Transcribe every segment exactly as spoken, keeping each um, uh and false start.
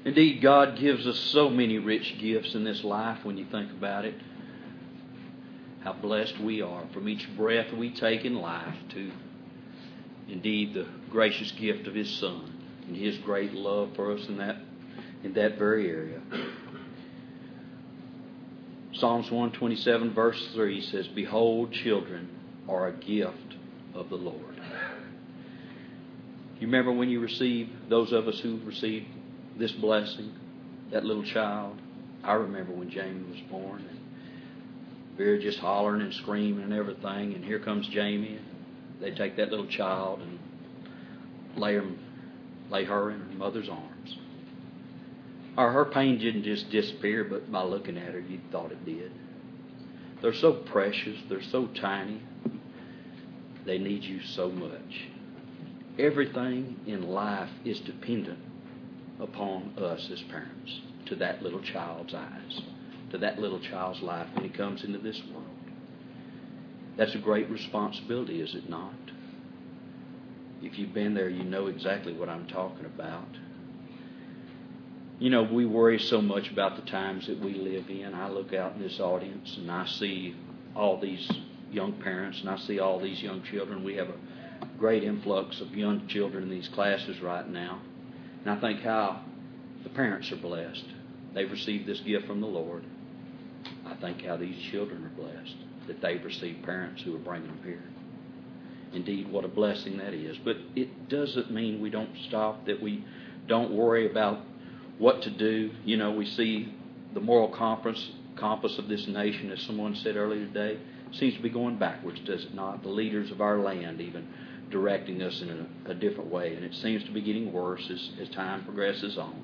Indeed, God gives us so many rich gifts in this life when you think about it. How blessed we are from each breath we take in life to, indeed, the gracious gift of His Son and His great love for us in that, in that very area. Psalms one twenty-seven verse three says, "Behold, children are a gift of the Lord." You remember when you received, those of us who received this blessing, that little child? I remember when Jamie was born, and we were just hollering and screaming and everything, and here comes Jamie, and they take that little child and lay her, lay her in her mother's arms. Or her pain didn't just disappear, but by looking at her, you thought it did. They're so precious. They're so tiny. They need you so much. Everything in life is dependent upon us as parents, to that little child's eyes, to that little child's life when he comes into this world. That's a great responsibility, is it not? If you've been there, you know exactly what I'm talking about. You know, we worry so much about the times that we live in. I look out in this audience and I see all these young parents and I see all these young children. We have a great influx of young children in these classes right now. And I think how the parents are blessed. They've received this gift from the Lord. I think how these children are blessed that they've received parents who are bringing them here. Indeed, what a blessing that is. But it doesn't mean we don't stop, that we don't worry about what to do. You know, we see the moral compass, compass of this nation, as someone said earlier today, seems to be going backwards, does it not? The leaders of our land even directing us in a, a different way. And it seems to be getting worse as, as time progresses on.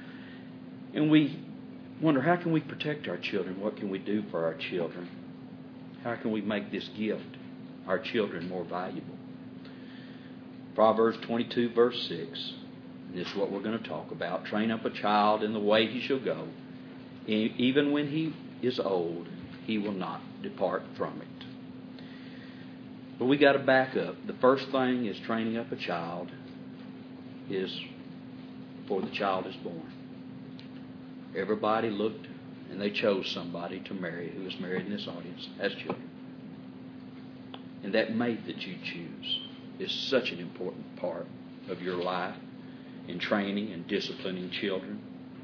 And we wonder, how can we protect our children? What can we do for our children? How can we make this gift, our children, more valuable? Proverbs twenty-two verse six. This is what we're going to talk about. Train up a child in the way he shall go. Even when he is old, he will not depart from it. But we got to back up. The first thing is training up a child is before the child is born. Everybody looked and they chose somebody to marry who was married in this audience as children. And that mate that you choose is such an important part of your life in training and disciplining children.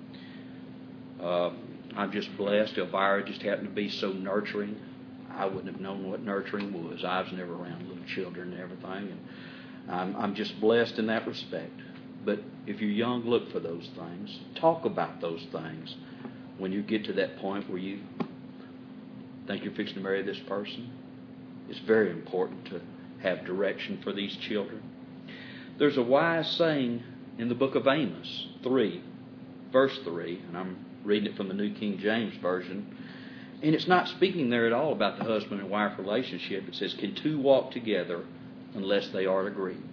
Uh, I'm just blessed. Elvira just happened to be so nurturing. I wouldn't have known what nurturing was. I was never around little children and everything. And I'm, I'm just blessed in that respect. But if you're young, look for those things. Talk about those things when you get to that point where you think you're fixing to marry this person. It's very important to have direction for these children. There's a wise saying in the book of Amos three, verse three, and I'm reading it from the New King James Version, and it's not speaking there at all about the husband and wife relationship. It says, "Can two walk together unless they are agreed?"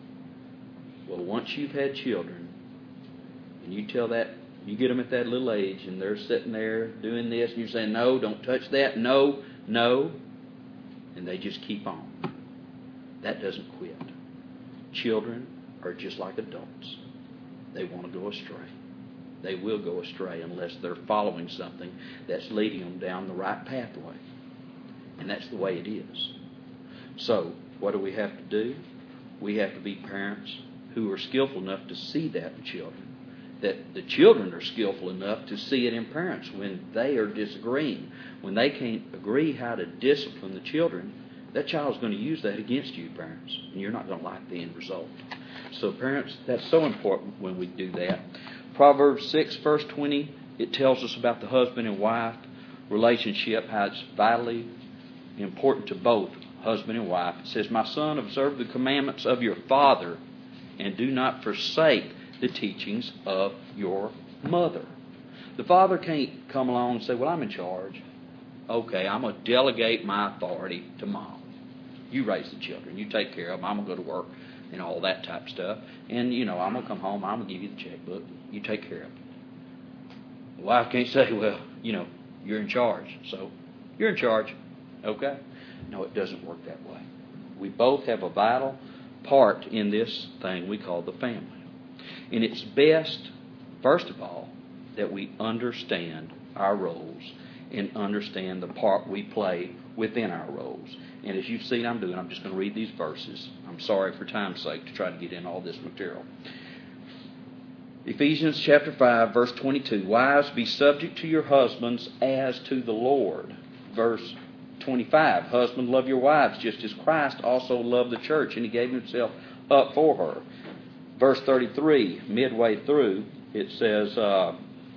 Well, once you've had children, and you tell that, you get them at that little age, and they're sitting there doing this, and you're saying, "No, don't touch that, no, no," and they just keep on. That doesn't quit. Children are just like adults. They want to go astray. They will go astray unless they're following something that's leading them down the right pathway. And that's the way it is. So, what do we have to do? We have to be parents who are skillful enough to see that in children. That the children are skillful enough to see it in parents when they are disagreeing. When they can't agree how to discipline the children, that child's going to use that against you, parents. And you're not going to like the end result. So parents, that's so important when we do that. Proverbs six, verse twenty, it tells us about the husband and wife relationship, how it's vitally important to both husband and wife. It says, "My son, observe the commandments of your father, and do not forsake the teachings of your mother." The father can't come along and say, "Well, I'm in charge. Okay, I'm going to delegate my authority to mom. You raise the children. You take care of them. I'm going to go to work," and all that type of stuff. And, you know, I'm going to come home. I'm going to give you the checkbook. You take care of it. The wife can't say, "Well, you know, you're in charge, so you're in charge." Okay? No, it doesn't work that way. We both have a vital part in this thing we call the family. And it's best First of all, that we understand our roles and understand the part we play within our roles. And as you've seen I'm doing, I'm just going to read these verses. I'm sorry for time's sake to try to get in all this material. Ephesians chapter five, verse twenty-two. Wives, be subject to your husbands as to the Lord. Verse twenty-five. Husbands, love your wives just as Christ also loved the church, and He gave Himself up for her. Verse thirty-three, midway through, it says, uh,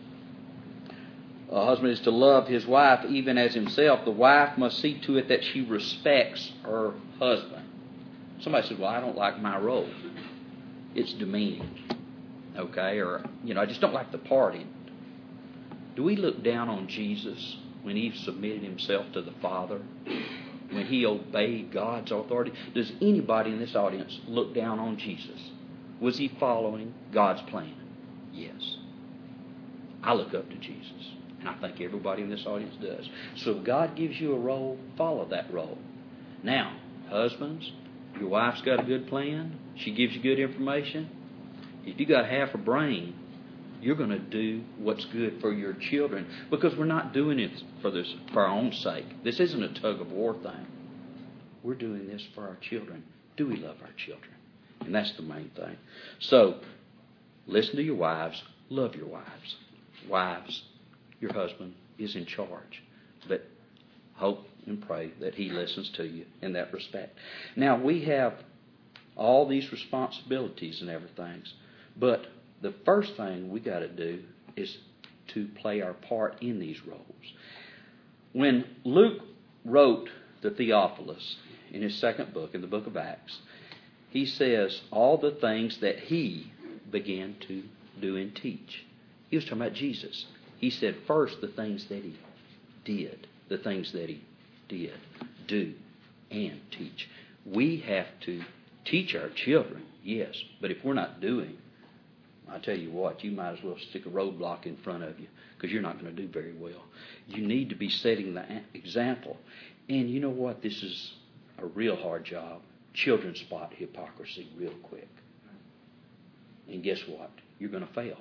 a husband is to love his wife even as himself. The wife must see to it that she respects her husband. Somebody says, well, I don't like my role. It's demeaning. Okay? Or, you know, I just don't like the part in it. Do we look down on Jesus when He submitted Himself to the Father? When He obeyed God's authority? Does anybody in this audience look down on Jesus? Was He following God's plan? Yes. I look up to Jesus. And I think everybody in this audience does. So if God gives you a role, follow that role. Now, husbands, your wife's got a good plan. She gives you good information. If you got half a brain, you're going to do what's good for your children. Because we're not doing it for this for our own sake. This isn't a tug of war thing. We're doing this for our children. Do we love our children? And that's the main thing. So, listen to your wives. Love your wives. Wives, your husband is in charge. But hope and pray that he listens to you in that respect. Now, we have all these responsibilities and everything. But the first thing we got to do is to play our part in these roles. When Luke wrote the Theophilus in his second book, in the book of Acts, he says all the things that he began to do and teach. He was talking about Jesus. He said first the things that he did, the things that he did, do, and teach. We have to teach our children, yes, but if we're not doing, I tell you what, you might as well stick a roadblock in front of you because you're not going to do very well. You need to be setting the example. And you know what? This is a real hard job. Children spot hypocrisy real quick. And guess what? You're going to fail.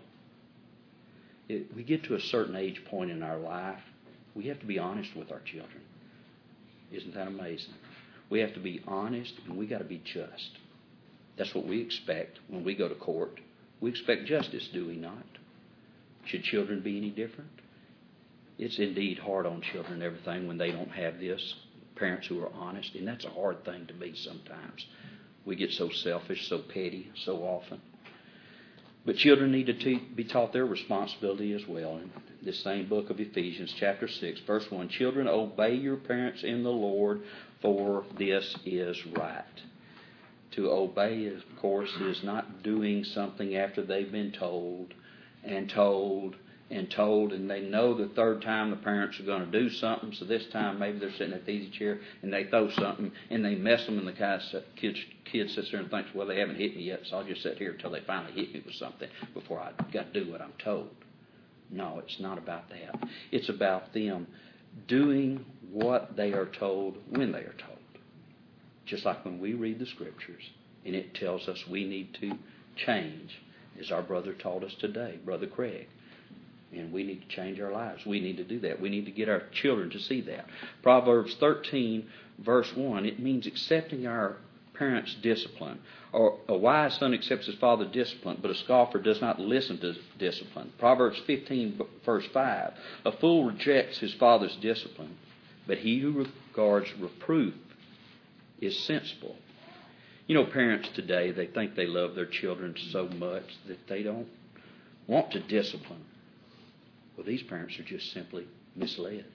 It, we get to a certain age point in our life, we have to be honest with our children. Isn't that amazing? We have to be honest and we got to be just. That's what we expect when we go to court. We expect justice, do we not? Should children be any different? It's indeed hard on children and everything when they don't have this. Parents who are honest, and that's a hard thing to be sometimes. We get so selfish, so petty, so often. But children need to te- be taught their responsibility as well. In this same book of Ephesians, chapter six, verse one, children, obey your parents in the Lord, for this is right. To obey, of course, is not doing something after they've been told and told and told, and they know the third time the parents are going to do something, so this time maybe they're sitting at the easy chair and they throw something and they mess them, and the kid, kid, kid sits there and thinks, well, they haven't hit me yet, so I'll just sit here until they finally hit me with something before I got to do what I'm told. No, it's not about that. It's about them doing what they are told when they are told. Just like when we read the Scriptures and it tells us we need to change, as our brother taught us today, Brother Craig. And we need to change our lives. We need to do that. We need to get our children to see that. Proverbs thirteen, verse one, it means accepting our parents' discipline. Or a wise son accepts his father's discipline, but a scoffer does not listen to discipline. Proverbs fifteen, verse five, a fool rejects his father's discipline, but he who regards reproof is sensible. You know, parents today, they think they love their children so much that they don't want to discipline. Well, these parents are just simply misled.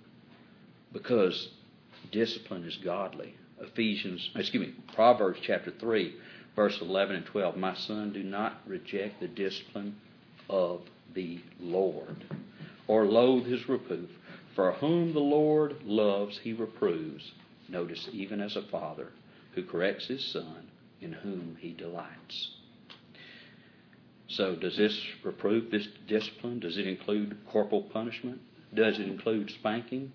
Because discipline is godly. Ephesians, excuse me, Proverbs chapter three, verse eleven and twelve. My son, do not reject the discipline of the Lord, or loathe his reproof. For whom the Lord loves, he reproves. Notice, even as a father who corrects his son, in whom he delights. So does this reproof, this discipline, does it include corporal punishment? Does it include spanking?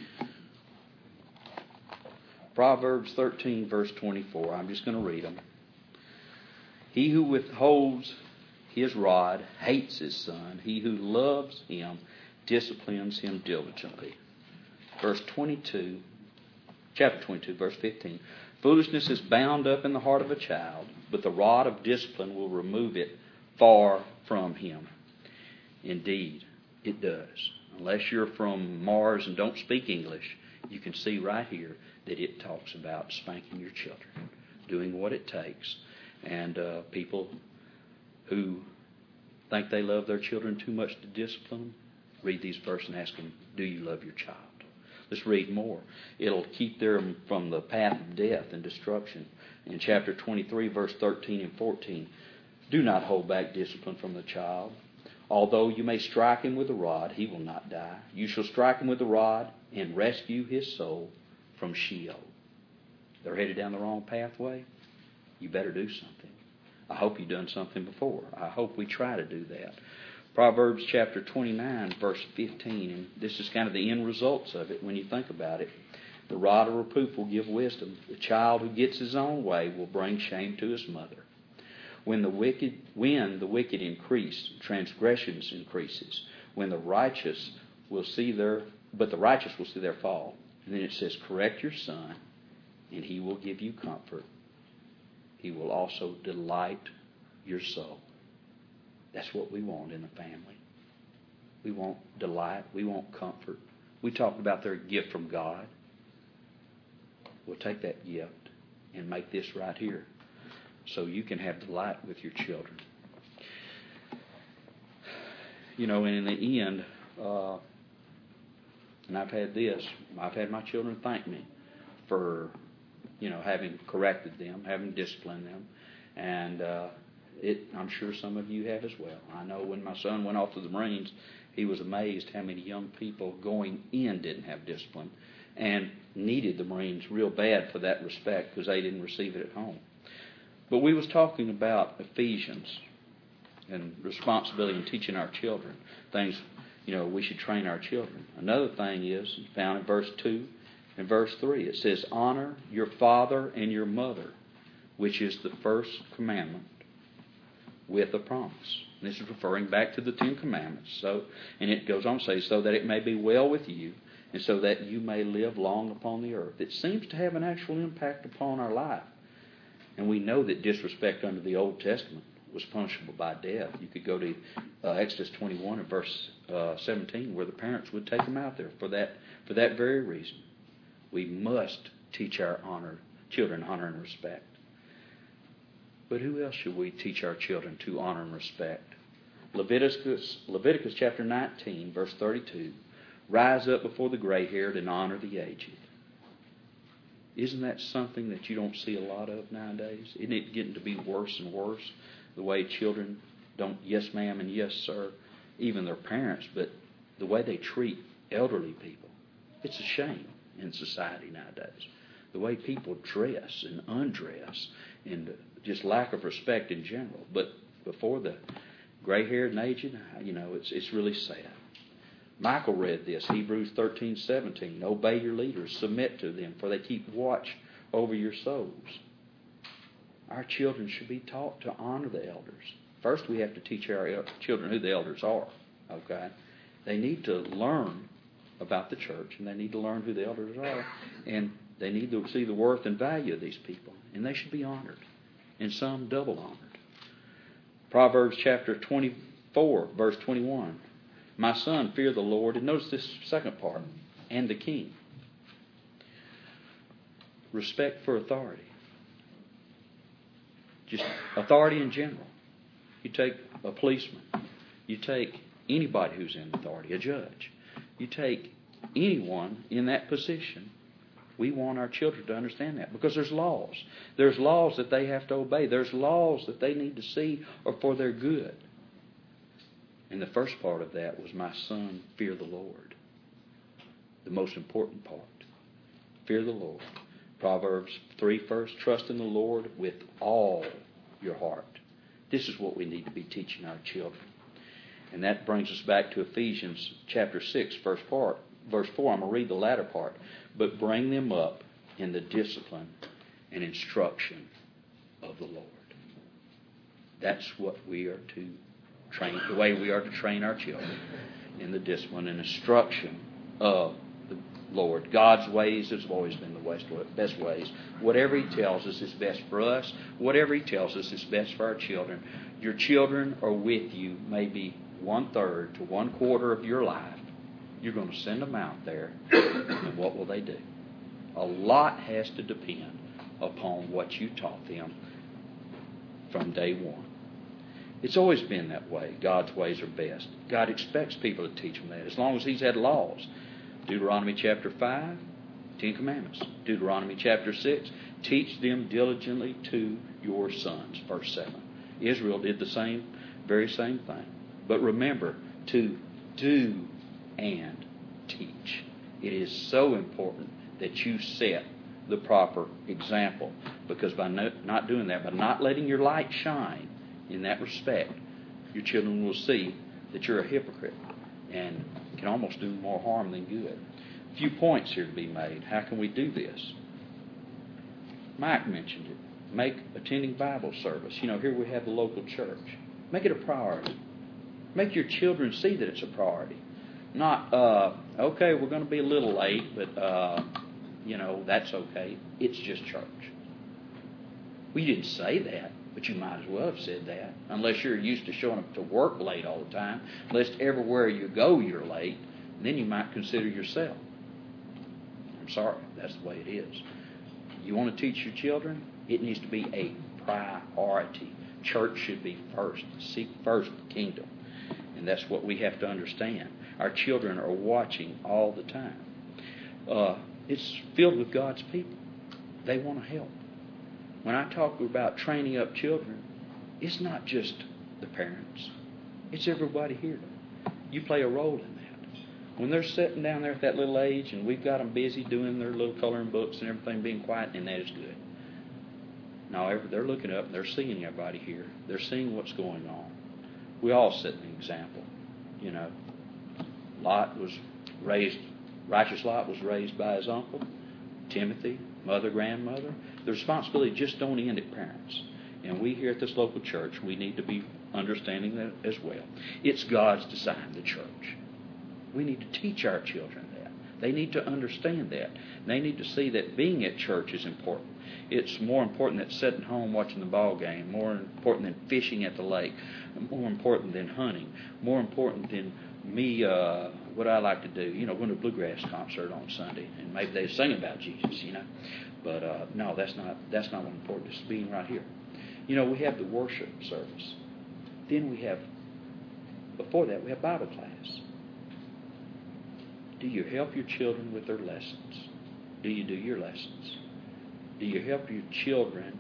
Proverbs thirteen, verse twenty-four. I'm just going to read them. He who withholds his rod hates his son. He who loves him disciplines him diligently. Verse twenty-two, chapter twenty-two, verse fifteen. Foolishness is bound up in the heart of a child, but the rod of discipline will remove it far from him. Indeed, it does. Unless you're from Mars and don't speak English, you can see right here that it talks about spanking your children, doing what it takes. And uh, people who think they love their children too much to discipline them, read these verses and ask them, do you love your child? Let's read more. It'll keep them from the path of death and destruction. In chapter twenty-three, verse thirteen and fourteen, do not hold back discipline from the child. Although you may strike him with a rod, he will not die. You shall strike him with a rod and rescue his soul from Sheol. They're headed down the wrong pathway. You better do something. I hope you've done something before. I hope we try to do that. Proverbs chapter twenty-nine, verse fifteen, and this is kind of the end results of it when you think about it. The rod of reproof will give wisdom. The child who gets his own way will bring shame to his mother. When the wicked, when the wicked increase, transgressions increases. When the righteous will see their, but the righteous will see their fall. And then it says, correct your son, and he will give you comfort. He will also delight your soul. That's what we want in a family. We want delight. We want comfort. We talked about their gift from God. We'll take that gift and make this right here so you can have delight with your children. You know, and in the end, uh, and I've had this, I've had my children thank me for, you know, having corrected them, having disciplined them. And uh, it, I'm sure some of you have as well. I know when my son went off to the Marines, he was amazed how many young people going in didn't have discipline and needed the Marines real bad for that respect because they didn't receive it at home. But we was talking about Ephesians and responsibility in teaching our children. Things, you know, we should train our children. Another thing is found in verse two and verse three. It says, honor your father and your mother, which is the first commandment with a promise. And this is referring back to the Ten Commandments. So, and it goes on to say, so that it may be well with you and so that you may live long upon the earth. It seems to have an actual impact upon our life. And we know that disrespect under the Old Testament was punishable by death. You could go to uh, Exodus twenty-one and verse uh, seventeen, where the parents would take them out there for that for that very reason. We must teach our honor, children honor and respect. But who else should we teach our children to honor and respect? Leviticus, Leviticus chapter nineteen, verse thirty-two, rise up before the gray-haired and honor the aged. Isn't that something that you don't see a lot of nowadays? Isn't it getting to be worse and worse, the way children don't yes ma'am and yes sir, even their parents, but the way they treat elderly people? It's a shame in society nowadays. The way people dress and undress and just lack of respect in general. But before the gray-haired and aged, you know, it's it's really sad. Michael read this, Hebrews thirteen seventeen. Obey your leaders, submit to them, for they keep watch over your souls. Our children should be taught to honor the elders. First, we have to teach our children who the elders are. Okay, they need to learn about the church, and they need to learn who the elders are, and they need to see the worth and value of these people, and they should be honored, and some double honored. Proverbs chapter twenty-four, verse twenty-one. My son, fear the Lord. And notice this second part, and the king. Respect for authority. Just authority in general. You take a policeman. You take anybody who's in authority, a judge. You take anyone in that position. We want our children to understand that because there's laws. There's laws that they have to obey. There's laws that they need to see are for their good. And the first part of that was, my son, fear the Lord. The most important part. Fear the Lord. Proverbs three first, trust in the Lord with all your heart. This is what we need to be teaching our children. And that brings us back to Ephesians chapter six, first part, verse four. I'm going to read the latter part. But bring them up in the discipline and instruction of the Lord. That's what we are to train, the way we are to train our children in the discipline and instruction of the Lord. God's ways has always been the best ways. Whatever He tells us is best for us. Whatever He tells us is best for our children. Your children are with you maybe one third to one quarter of your life. You're going to send them out there, and what will they do? A lot has to depend upon what you taught them from day one. It's always been that way. God's ways are best. God expects people to teach them that, as long as He's had laws. Deuteronomy chapter five, Ten Commandments. Deuteronomy chapter six, teach them diligently to your sons, verse seven. Israel did the same, very same thing. But remember to do and teach. It is so important that you set the proper example, because by no, not doing that, by not letting your light shine in that respect, your children will see that you're a hypocrite and can almost do more harm than good. A few points here to be made. How can we do this? Mike mentioned it. Make attending Bible service. You know, here we have the local church. Make it a priority. Make your children see that it's a priority. Not, uh, okay, we're going to be a little late, but, uh, you know, that's okay. It's just church. We didn't say that, but you might as well have said that. Unless you're used to showing up to work late all the time. Unless everywhere you go you're late. Then you might consider yourself. I'm sorry, that's the way it is. You want to teach your children? It needs to be a priority. Church should be first. Seek first the kingdom. And that's what we have to understand. Our children are watching all the time. Uh, it's filled with God's people. They want to help. When I talk about training up children, it's not just the parents. It's everybody here. You play a role in that. When they're sitting down there at that little age and we've got them busy doing their little coloring books and everything, being quiet, and that is good. Now, they're looking up and they're seeing everybody here. They're seeing what's going on. We all set an example. You know, Lot was raised, righteous Lot was raised by his uncle, Timothy, mother, grandmother. The responsibility just don't end at parents. And we here at this local church, we need to be understanding that as well. It's God's design, the church. We need to teach our children that. They need to understand that. They need to see that being at church is important. It's more important than sitting home watching the ball game, more important than fishing at the lake, more important than hunting, more important than me, uh, what I like to do, you know, going to a bluegrass concert on Sunday, and maybe they sing about Jesus, you know. But uh, no, that's not that's not what's important. It's being right here. You know, we have the worship service. Then we have, before that, we have Bible class. Do you help your children with their lessons? Do you do your lessons? Do you help your children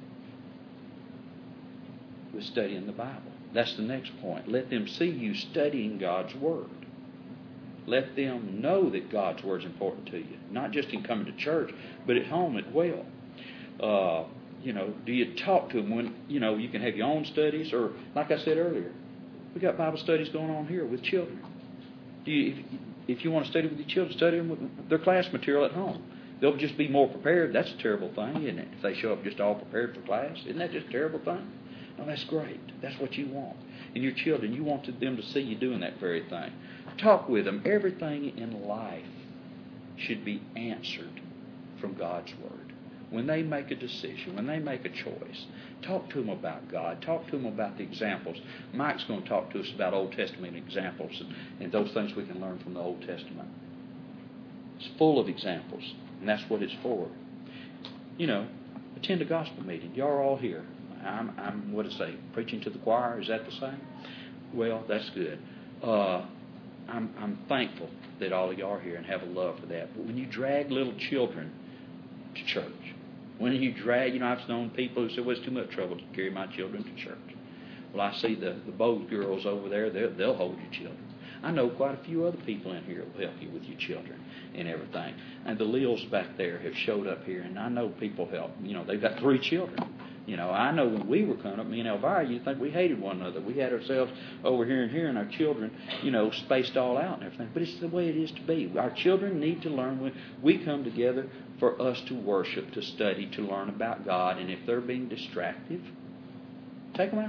with studying the Bible? That's the next point. Let them see you studying God's Word. Let them know that God's Word is important to you. Not just in coming to church, but at home as well. Uh, you know, do you talk to them when, you know, you can have your own studies, or, like I said earlier, we got Bible studies going on here with children. Do you, if, if you want to study with your children, study them with their class material at home. They'll just be more prepared. That's a terrible thing, isn't it? If they show up just all prepared for class, isn't that just a terrible thing? No, that's great. That's what you want. And your children, you want them to see you doing that very thing. Talk with them. Everything in life should be answered from God's Word. When they make a decision, when they make a choice, talk to them about God. Talk to them about the examples. Mike's going to talk to us about Old Testament examples and, and those things we can learn from the Old Testament. It's full of examples, and that's what it's for. You know, attend a gospel meeting. Y'all are all here. I'm, I'm what to say, preaching to the choir. Is that the same? Well, that's good. Uh, I'm, I'm thankful that all of y'all are here and have a love for that. But when you drag little children to church, when you drag, you know, I've known people who say, well, it's too much trouble to carry my children to church. Well, I see the, the both girls over there, they'll hold your children. I know quite a few other people in here will help you with your children and everything. And the Leals back there have showed up here, and I know people help. You know, they've got three children. You know, I know when we were coming up, me and Elvira, you'd think we hated one another. We had ourselves over here and here, and our children, you know, spaced all out and everything. But it's the way it is to be. Our children need to learn when we come together for us to worship, to study, to learn about God. And if they're being distractive, take them out.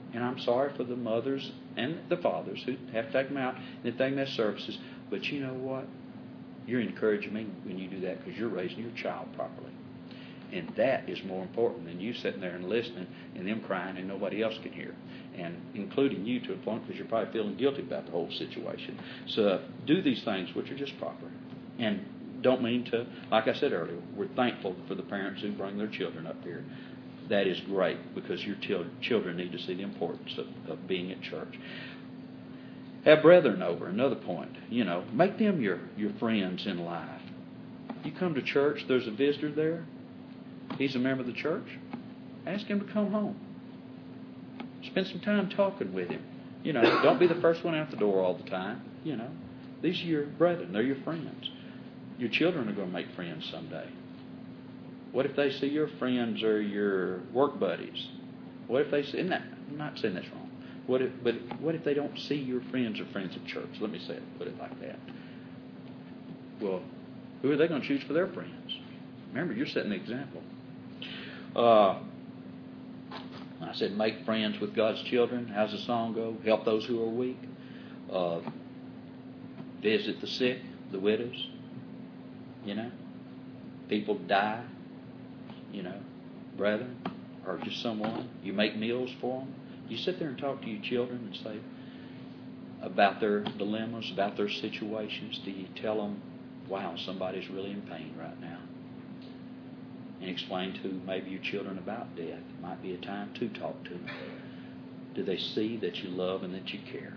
And I'm sorry for the mothers and the fathers who have to take them out and they miss services. But you know what? You're encouraging me when you do that because you're raising your child properly. And that is more important than you sitting there and listening and them crying and nobody else can hear. And including you to a point because you're probably feeling guilty about the whole situation. So do these things which are just proper. And don't mean to, like I said earlier, we're thankful for the parents who bring their children up here. That is great because your children need to see the importance of, of being at church. Have brethren over, another point. You know, make them your, your friends in life. You come to church, there's a visitor there. He's a member of the church. Ask him to come home. Spend some time talking with him. You know, don't be the first one out the door all the time. You know, these are your brethren. They're your friends. Your children are going to make friends someday. What if they see your friends or your work buddies? What if they see, and that, I'm not saying that's wrong. What if, but what if they don't see your friends or friends at church? Let me say it, put it like that. Well, who are they going to choose for their friends? Remember, you're setting the example. Uh, I said, make friends with God's children. How's the song go? Help those who are weak. Uh, visit the sick, the widows. You know, people die. You know, brethren, or just someone. You make meals for them. You sit there and talk to your children and say about their dilemmas, about their situations. Do you tell them, wow, somebody's really in pain right now? And explain to maybe your children about death. It might be a time to talk to them. Do they see that you love and that you care?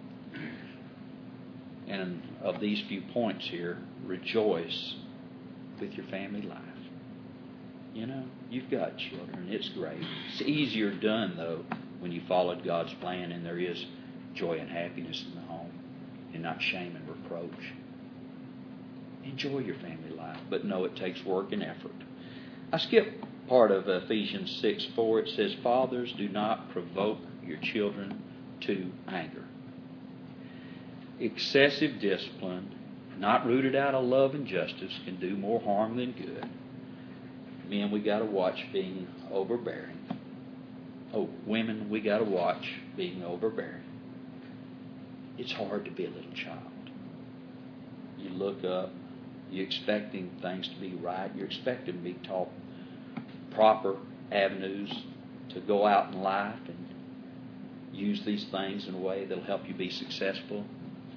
And of these few points here, rejoice with your family life. You know, you've got children. It's great. It's easier done, though, when you followed God's plan and there is joy and happiness in the home and not shame and reproach. Enjoy your family life, but know it takes work and effort. I skipped part of Ephesians six four. It says, fathers, do not provoke your children to anger. Excessive discipline, not rooted out of love and justice, can do more harm than good. Men, we got to watch being overbearing. Oh, women, we got to watch being overbearing. It's hard to be a little child. You look up, you're expecting things to be right. You're expecting to be taught proper avenues to go out in life and use these things in a way that'll help you be successful.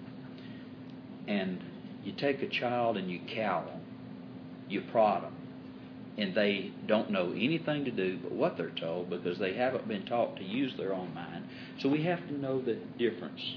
And you take a child and you cow them, you prod them, and they don't know anything to do but what they're told because they haven't been taught to use their own mind. So we have to know the difference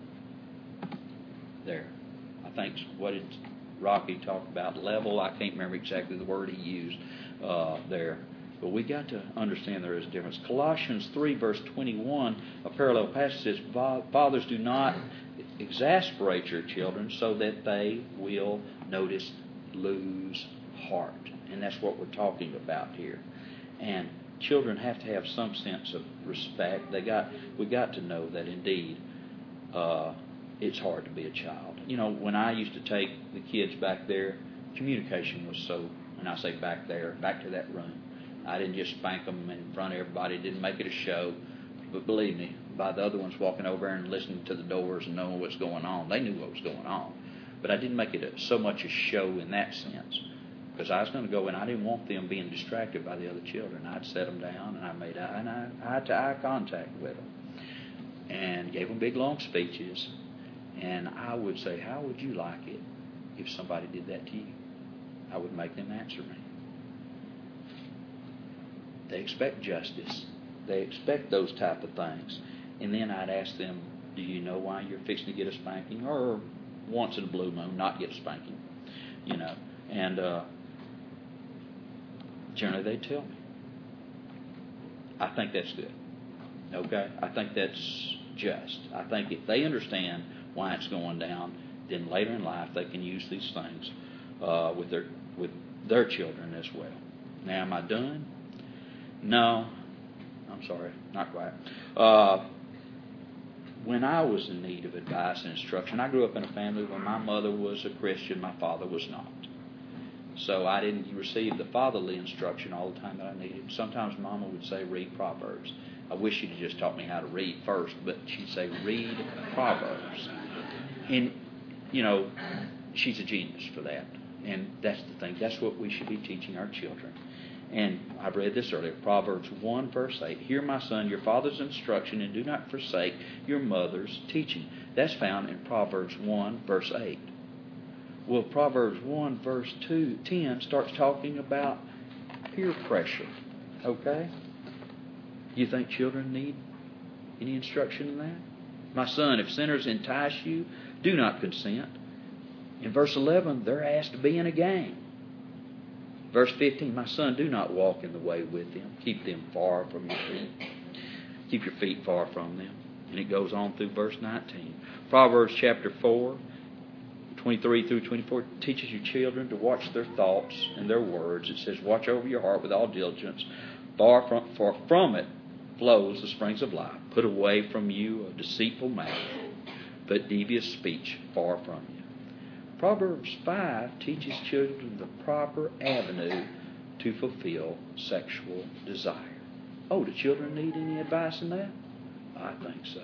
there. I think what did Rocky talk about? Level. I can't remember exactly the word he used uh, there. But we got to understand there is a difference. Colossians three, verse twenty-one, a parallel passage says, fathers, do not exasperate your children so that they will, notice, lose heart. And that's what we're talking about here. And children have to have some sense of respect. They got we got to know that indeed uh, it's hard to be a child. You know, when I used to take the kids back there, communication was so, and I say back there, back to that room. I didn't just spank them in front of everybody, didn't make it a show. But believe me, by the other ones walking over and listening to the doors and knowing what's going on, they knew what was going on. But I didn't make it a, so much a show in that sense. Because I was going to go and I didn't want them being distracted by the other children. I'd set them down and I made eye and eye, eye to eye contact with them. And gave them big long speeches. And I would say, how would you like it if somebody did that to you? I would make them answer me. They expect justice. They expect those type of things. And then I'd ask them, do you know why you're fixing to get a spanking? Or once in a blue moon, not get a spanking. You know. And uh, generally they'd tell me. I think that's good. Okay? I think that's just. I think if they understand why it's going down, then later in life they can use these things uh, with their with their children as well. Now, am I done? No. I'm sorry, not quite. Uh, when I was in need of advice and instruction, I grew up in a family where my mother was a Christian, my father was not. So I didn't receive the fatherly instruction all the time that I needed. Sometimes Mama would say, read Proverbs. I wish she'd have just taught me how to read first, but she'd say, read Proverbs. And, you know, she's a genius for that. And that's the thing. That's what we should be teaching our children. And I've read this earlier, Proverbs one, verse eight. Hear, my son, your father's instruction, and do not forsake your mother's teaching. That's found in Proverbs one, verse eight. Well, Proverbs one, verse two, ten starts talking about peer pressure. Okay? You think children need any instruction in that? My son, if sinners entice you, do not consent. In verse eleven, they're asked to be in a gang. Verse fifteen, my son, do not walk in the way with them. Keep them far from your feet. Keep your feet far from them. And it goes on through verse nineteen. Proverbs chapter four, twenty-three through twenty-four, teaches your children to watch their thoughts and their words. It says, watch over your heart with all diligence. Far from, far from it flows the springs of life. Put away from you a deceitful mouth, but devious speech far from you. Proverbs five teaches children the proper avenue to fulfill sexual desire. Oh, do children need any advice in that? I think so.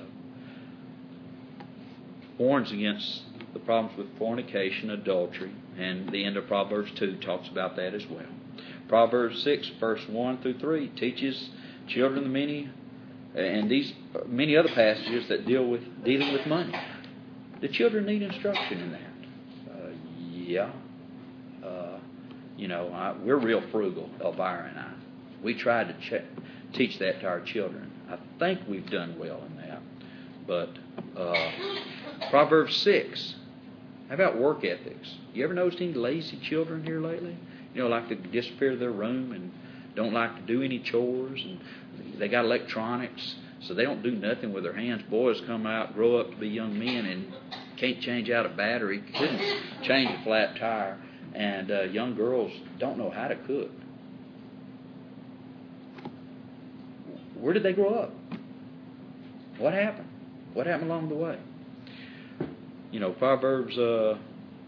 Warns against the problems with fornication, adultery, and the end of Proverbs two talks about that as well. Proverbs six, verse one through three teaches children the many, and these many other passages that deal with dealing with money. The children need instruction in that. Uh, yeah. Uh, you know, I, we're real frugal, Elvira and I. We try to ch- teach that to our children. I think we've done well in that. But uh, Proverbs six, how about work ethics? You ever noticed any lazy children here lately? You know, like to disappear to their room and don't like to do any chores, and they got electronics, so they don't do nothing with their hands. Boys come out, grow up to be young men, and can't change out a battery, couldn't change a flat tire, and uh, young girls don't know how to cook. Where did they grow up? What happened? What happened along the way? You know, Proverbs uh,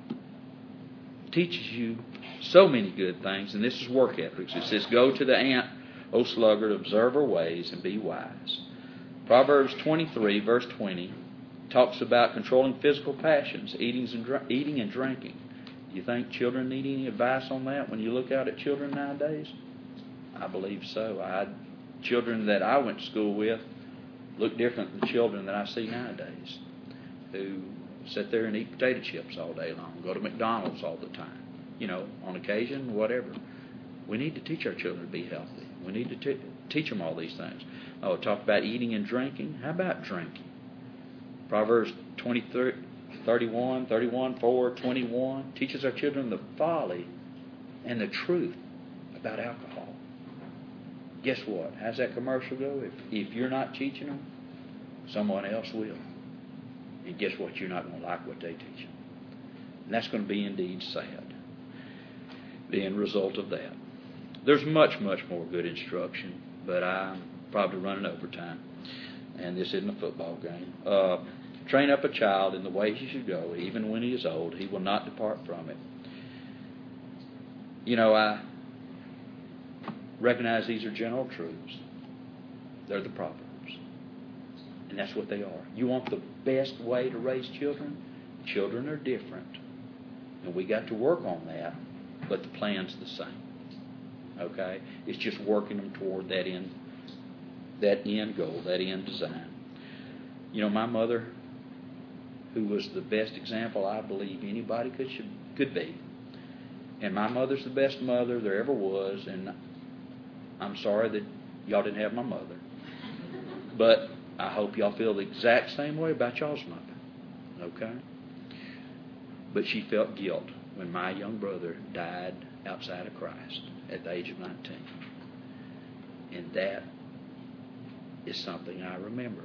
teaches you so many good things, and this is work ethics. It says, go to the ant, O sluggard, observe her ways, and be wise. Proverbs twenty-three, verse twenty, talks about controlling physical passions, eating and, dr- eating and drinking. Do you think children need any advice on that when you look out at children nowadays? I believe so. I had children that I went to school with look different than children that I see nowadays, who sit there and eat potato chips all day long, go to McDonald's all the time. You know, on occasion, whatever. We need to teach our children to be healthy. We need to t- teach them all these things. Oh, talk about eating and drinking. How about drinking? Proverbs twenty, thirty-one, thirty-one, four, twenty-one teaches our children the folly and the truth about alcohol. Guess what? How's that commercial go? If, if you're not teaching them, someone else will. And guess what? You're not going to like what they teach them. And that's going to be indeed sad. The end result of that. There's much, much more good instruction, but I'm probably running over time, and this isn't a football game. Uh, train up a child in the way he should go, even when he is old. He will not depart from it. You know, I recognize these are general truths. They're the Proverbs, and that's what they are. You want the best way to raise children? Children are different, and we got to work on that. But the plan's the same. Okay? It's just working them toward that end, that end goal, that end design. You know, my mother, who was the best example I believe anybody could should, could be, and my mother's the best mother there ever was, and I'm sorry that y'all didn't have my mother. But I hope y'all feel the exact same way about y'all's mother. Okay? But she felt guilt when my young brother died outside of Christ at the age of nineteen. And that is something I remember.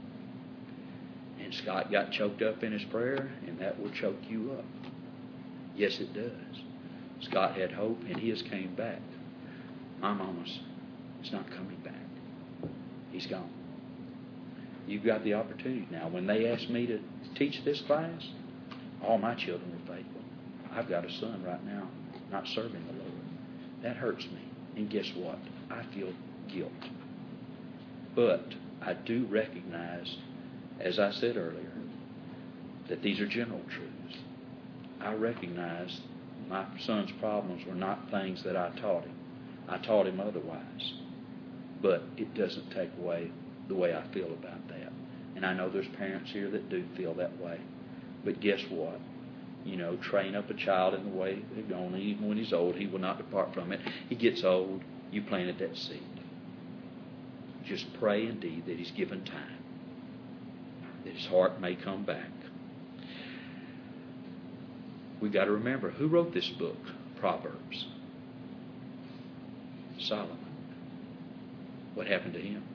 And Scott got choked up in his prayer, and that will choke you up. Yes, it does. Scott had hope, and his came back. My mama's is not coming back. He's gone. You've got the opportunity now. When they asked me to teach this class, all my children were faithful. I've got a son right now not serving the Lord. That hurts me. And guess what? I feel guilt. But I do recognize, as I said earlier, that these are general truths. I recognize my son's problems were not things that I taught him. I taught him otherwise. But it doesn't take away the way I feel about that. And I know there's parents here that do feel that way. But guess what? You know, train up a child in the way they're going. Even when he's old, he will not depart from it. He gets old, you planted that seed. Just pray indeed that he's given time, that his heart may come back. We've got to remember, who wrote this book, Proverbs? Solomon. What happened to him?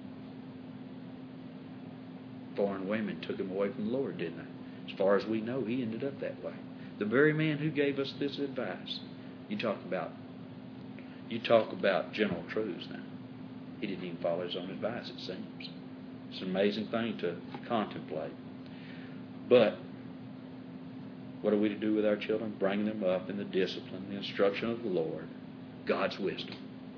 Foreign women took him away from the Lord, didn't they? As far as we know, he ended up that way. The very man who gave us this advice. You talk about, you talk about general truths now. He didn't even follow his own advice, it seems. It's an amazing thing to contemplate. But what are we to do with our children? Bring them up in the discipline, the instruction of the Lord, God's wisdom.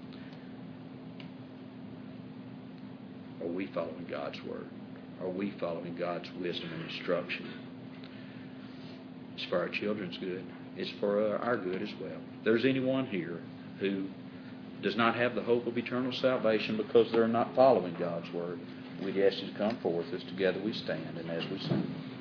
Are we following God's word? Are we following God's wisdom and instruction? It's for our children's good. It's for our good as well. If there's anyone here who does not have the hope of eternal salvation because they're not following God's word, we'd ask you to come forth as together we stand and as we sing.